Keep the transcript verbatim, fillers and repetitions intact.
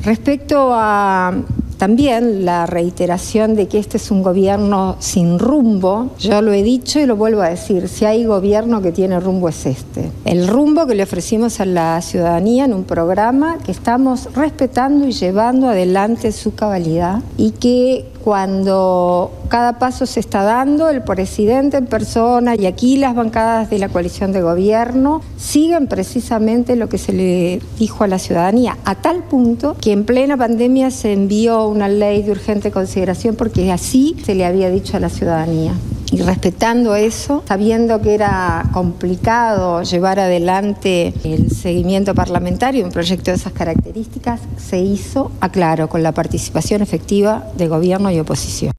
Respecto a también la reiteración de que este es un gobierno sin rumbo, yo lo he dicho y lo vuelvo a decir, si hay gobierno que tiene rumbo es este. El rumbo que le ofrecimos a la ciudadanía en un programa que estamos respetando y llevando adelante su cabalidad y que cuando cada paso se está dando, el presidente en persona y aquí las bancadas de la coalición de gobierno siguen precisamente lo que se le dijo a la ciudadanía, a tal punto que en plena pandemia se envió una ley de urgente consideración porque así se le había dicho a la ciudadanía. Y respetando eso, sabiendo que era complicado llevar adelante el seguimiento parlamentario, un proyecto de esas características, se hizo, aclaro, con la participación efectiva de gobierno y oposición.